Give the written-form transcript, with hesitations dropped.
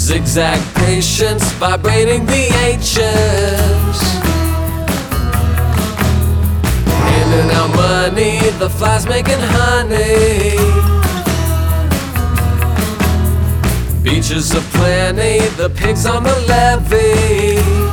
Zigzag patience vibrating the ancients. In and out money, the flies making honey. Beaches aplenty, the pigs on the levee.